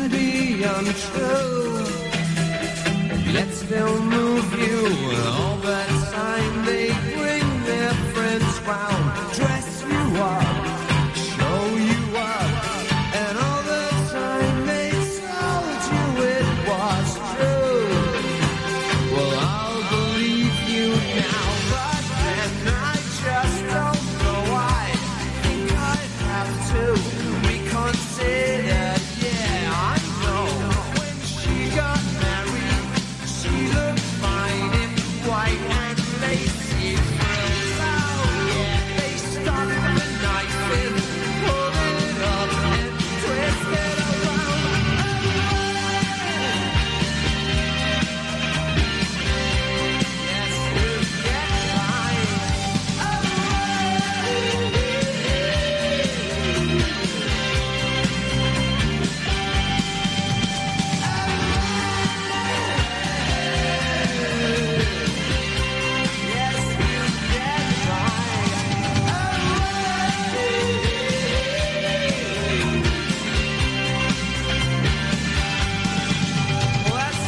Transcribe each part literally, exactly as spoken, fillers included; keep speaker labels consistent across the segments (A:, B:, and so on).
A: can be untrue, yet still move you. All the time they bring their friends round, dress you up, show you up, and all the time they told you it was true. Well, I'll believe you now, but then I just don't know why. I think I have to reconsider. Yeah, I know when she got married, she looked fine in white and lacy frills. Oh yeah, they stuck the knife in, pulled it up and twisted around. Yes, you get mine. Yes, you get mine. Well, that's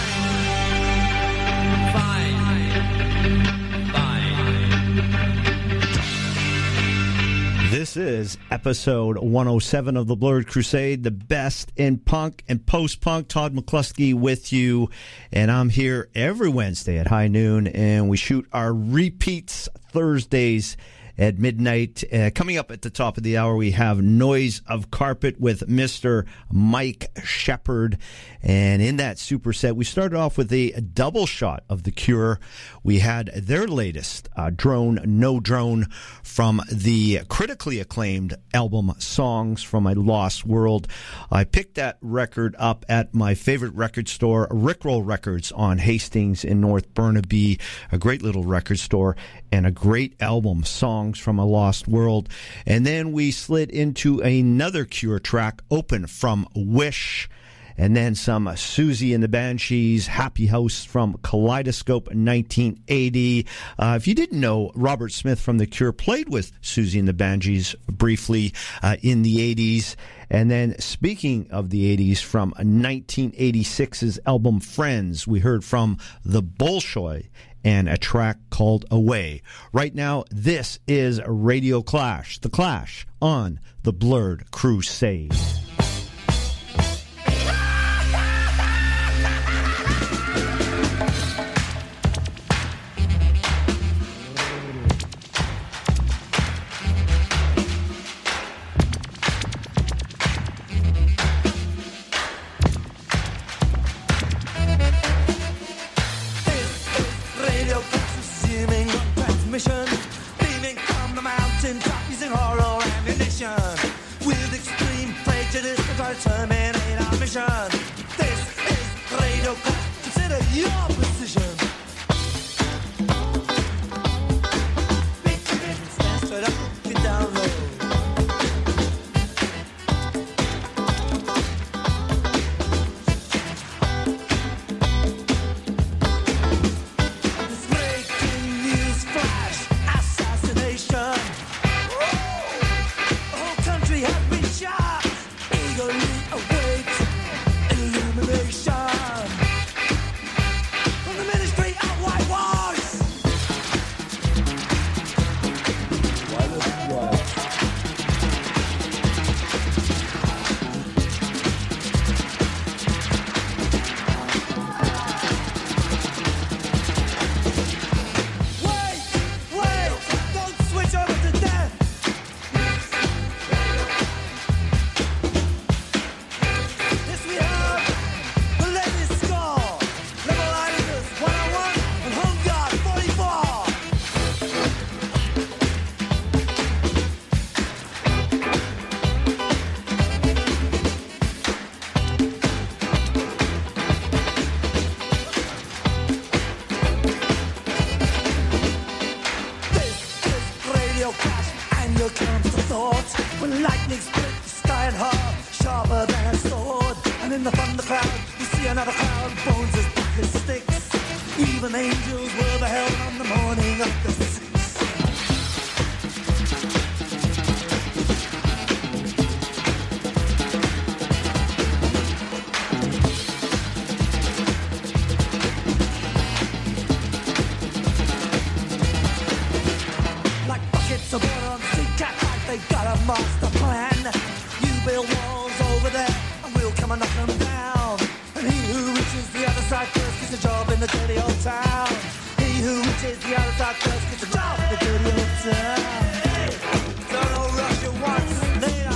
A: fine. Fine. Fine.
B: This is episode one oh seven of the Blurred Crusade, the best in punk and post-punk. Todd McCluskey with you, and I'm here every Wednesday at high noon, and we shoot our repeats Thursdays at midnight. Uh, coming up at the top of the hour, we have Noise of Carpet with Mister Mike Shepard. And in that superset, we started off with a, a double shot of The Cure. We had their latest, uh, Drone, No Drone, from the critically acclaimed album Songs from a Lost World. I picked that record up at my favorite record store, Rickroll Records on Hastings in North Burnaby, a great little record store, and a great album, Songs from a Lost World. And then we slid into another Cure track, Open from Wish. And then some Susie and the Banshees, Happy House from Kaleidoscope nineteen eighty. Uh, if you didn't know, Robert Smith from The Cure played with Susie and the Banshees briefly uh, in the eighties. And then, speaking of the eighties, from nineteen eighty-six's album Friends, we heard from The Bolshoi and a track called Away. Right now, this is Radio Clash, The Clash on the Blurred Crusade.
A: Beaming from the mountain top using horror ammunition. With extreme prejudice to try to terminate our mission. This is Radio Clash. Consider your position. Big chicken, stand straight up, get down low.
C: And he who reaches the other side first gets a job in the dirty old town. He who reaches the other side first gets a job in the dirty old town. Hey, don't know Russia once later.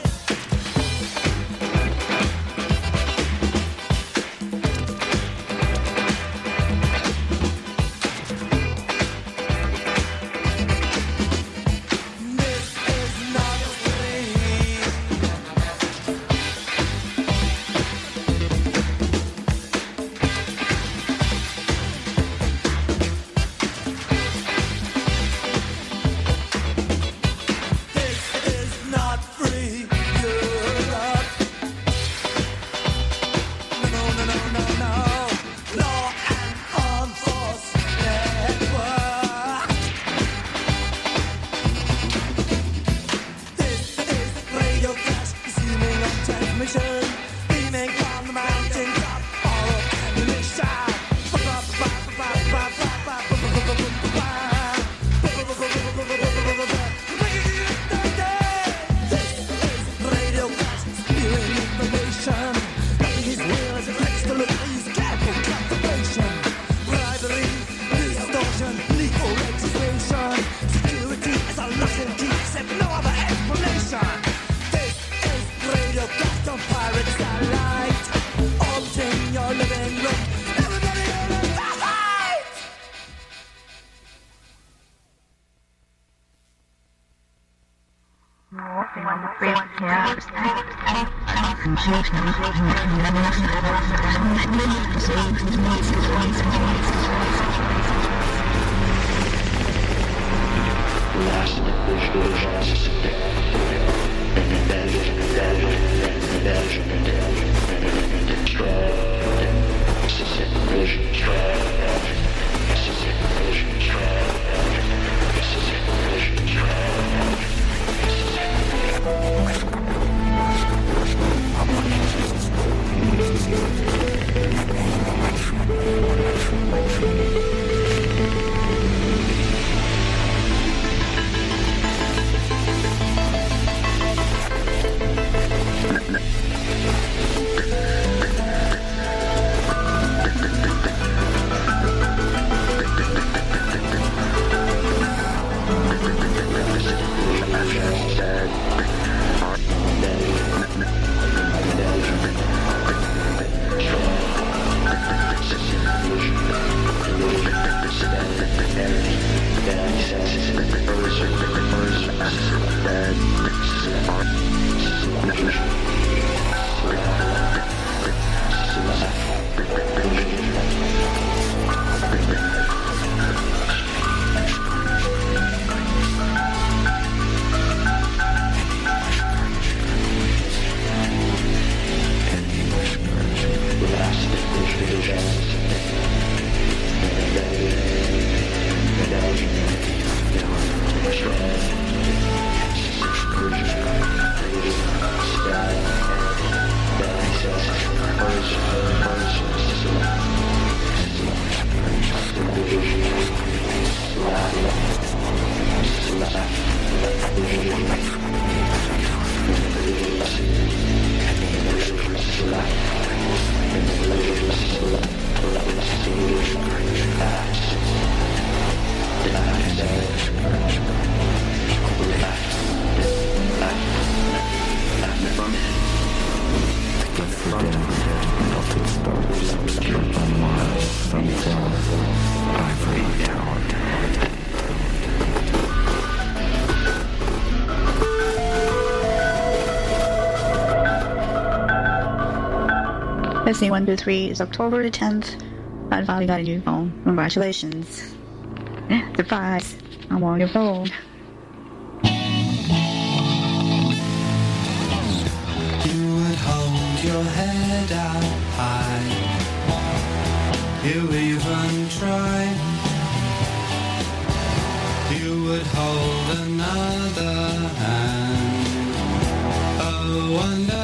D: S C one two three is October the tenth. I finally got a new phone. Congratulations. Surprise. I'm on your phone.
A: You would hold your head out high. You even tried. You would hold another hand. Oh,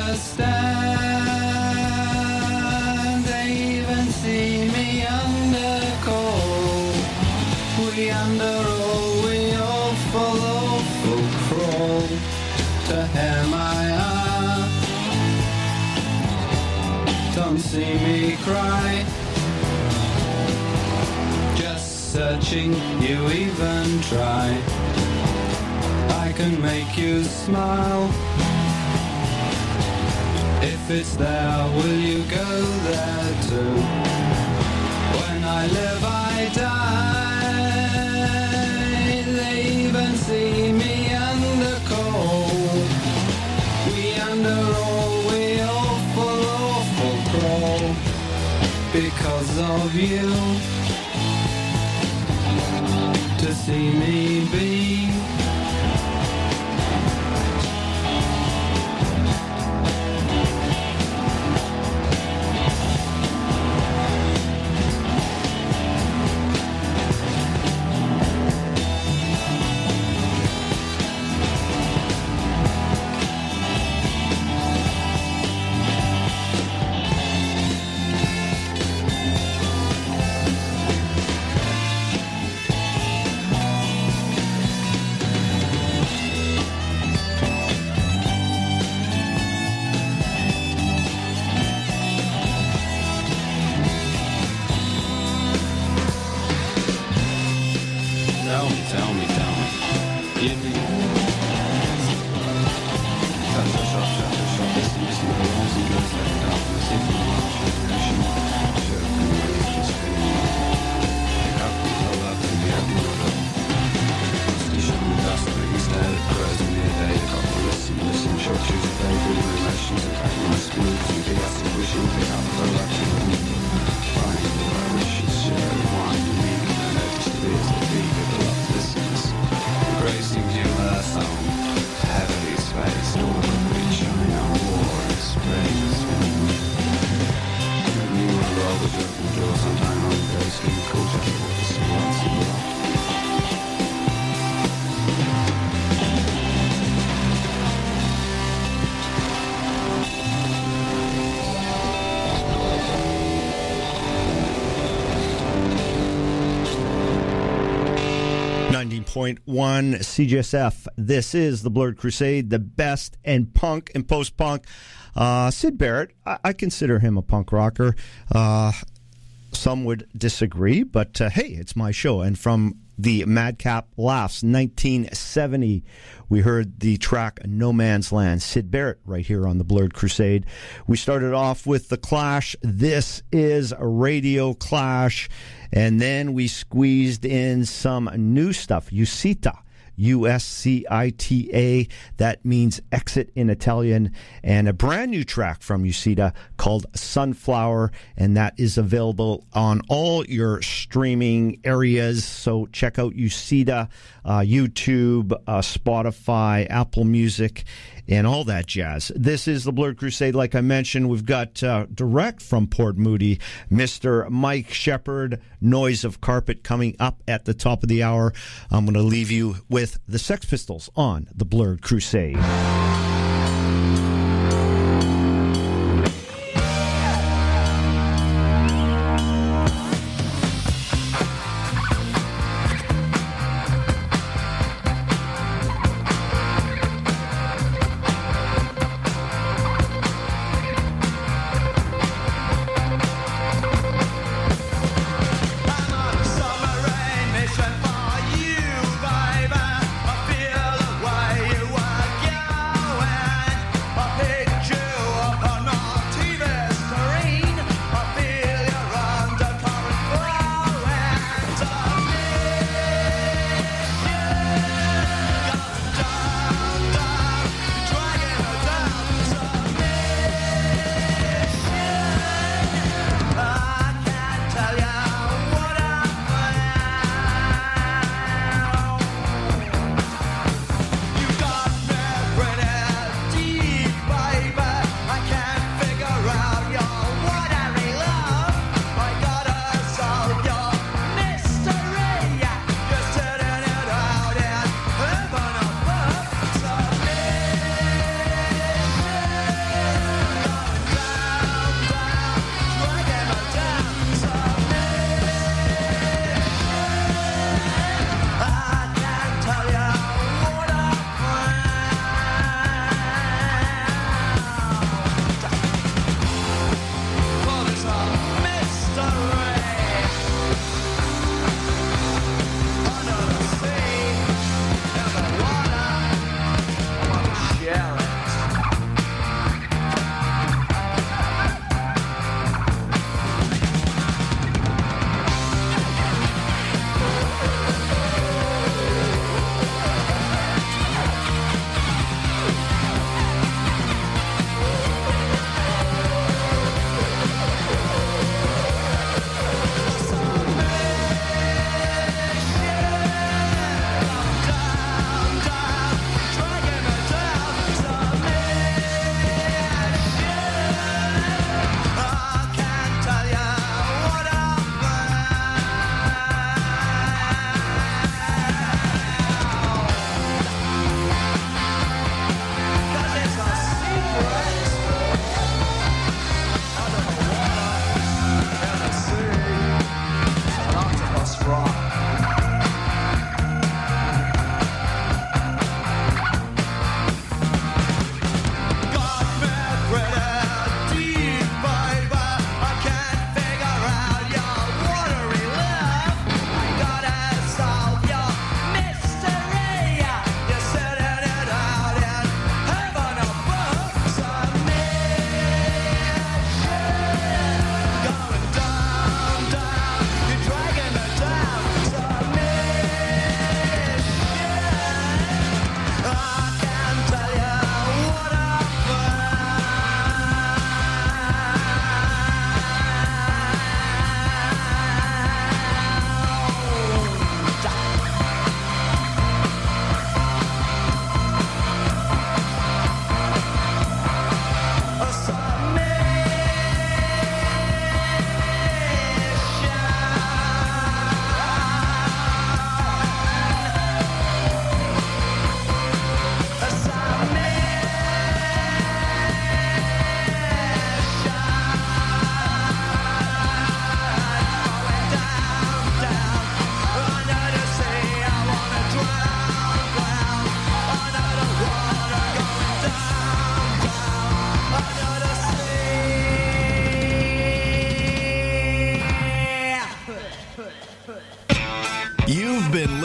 A: understand. They even see me under cold. We under all, we all follow, full crawl to hear my heart.
E: won't see me cry. Just searching, you even try. I can make you smile. If it's there, will you go there too? When I live, I die. They even see me under cold. We under all, we awful, awful crawl. Because of you. To see me be.
B: Point one C G S F. This is the Blurred Crusade, the best in punk and post-punk. Uh, Syd Barrett, I, I consider him a punk rocker. Uh, some would disagree, but uh, hey, it's my show. And from the Madcap Laughs, nineteen seventy, we heard the track No Man's Land. Syd Barrett right here on the Blurred Crusade. We started off with The Clash. This is a Radio Clash. And then we squeezed in some new stuff. Uscita, U S C I T A. That means exit in Italian. And a brand new track from Uscita called Sunflower. And that is available on all your streaming areas. So check out Uscita, uh, YouTube, uh, Spotify, Apple Music, and all that jazz. This is the Blurred Crusade. Like I mentioned, we've got uh, direct from Port Moody, Mister Mike Shepard, Noise of Carpet, coming up at the top of the hour. I'm going to leave you with the Sex Pistols on the Blurred Crusade.
C: You, baby, I feel the way you are going.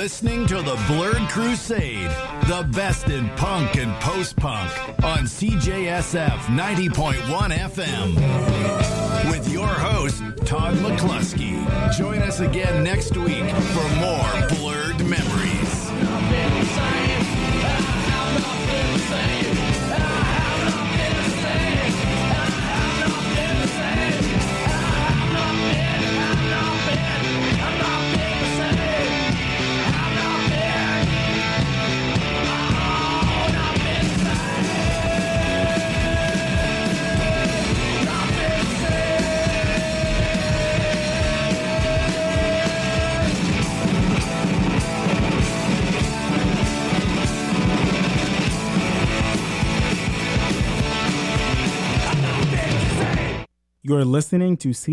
F: listening to the Blurred Crusade, the best in punk and post-punk on C J S F ninety point one F M. With your host, Todd McCluskey. Join us again next week for more Blurred Memories.
G: You're listening to C